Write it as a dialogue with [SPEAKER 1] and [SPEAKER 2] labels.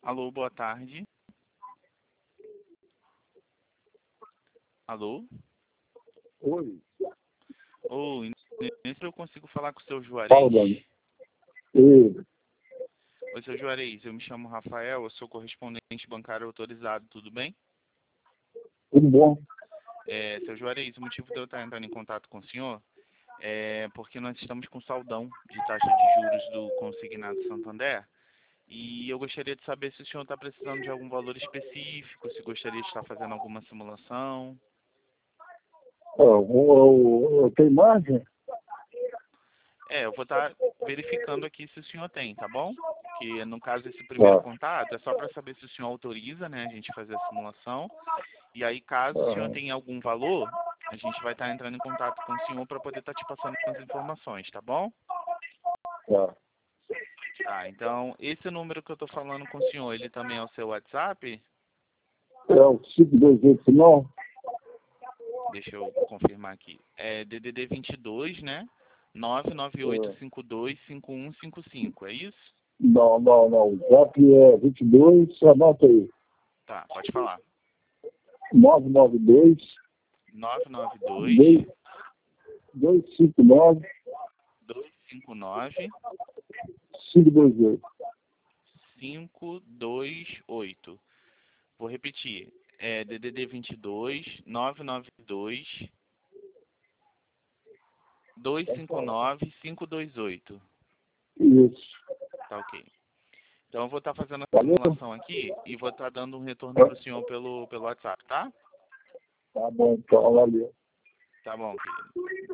[SPEAKER 1] Alô, boa tarde. Alô?
[SPEAKER 2] Oi,
[SPEAKER 1] Oi, nesse eu consigo falar com o seu
[SPEAKER 2] fala,
[SPEAKER 1] Juarez?
[SPEAKER 2] Dani. Oi,
[SPEAKER 1] Oi, seu Juarez, eu me chamo Rafael, eu sou correspondente bancário autorizado, tudo bem?
[SPEAKER 2] tudo bom?
[SPEAKER 1] Seu Juarez, o motivo de eu estar entrando em contato com o senhor é porque nós estamos com saldão de taxa de juros do Consignado Santander e eu gostaria de saber se o senhor está precisando de algum valor específico, se gostaria de estar fazendo alguma simulação.
[SPEAKER 2] Tem margem?
[SPEAKER 1] Eu vou estar verificando aqui se o senhor tem, tá bom? Que no caso esse primeiro
[SPEAKER 2] Tá.
[SPEAKER 1] contato é só para saber se o senhor autoriza, né, a gente fazer a simulação. E aí, caso o senhor
[SPEAKER 2] Aham,
[SPEAKER 1] tenha algum valor, a gente vai estar entrando em contato com o senhor para poder estar te passando as informações, tá bom?
[SPEAKER 2] tá.
[SPEAKER 1] Tá, então esse número que eu tô falando com o senhor, ele também é o seu WhatsApp?
[SPEAKER 2] É o 528 não?
[SPEAKER 1] Deixa eu confirmar aqui. É DDD 22, né? 998525155, é isso?
[SPEAKER 2] Não. O zap é 22, anota aí.
[SPEAKER 1] Tá, pode falar.
[SPEAKER 2] 992
[SPEAKER 1] 992
[SPEAKER 2] 2- 259
[SPEAKER 1] 259
[SPEAKER 2] 528.
[SPEAKER 1] 528. Vou repetir. É DDD 22 992 259 528.
[SPEAKER 2] Isso.
[SPEAKER 1] Tá ok. Então eu vou estar fazendo a
[SPEAKER 2] Valeu?
[SPEAKER 1] simulação aqui e vou estar dando um retorno para o senhor pelo WhatsApp, tá?
[SPEAKER 2] Tá bom, então, valeu.
[SPEAKER 1] Tá bom, querido.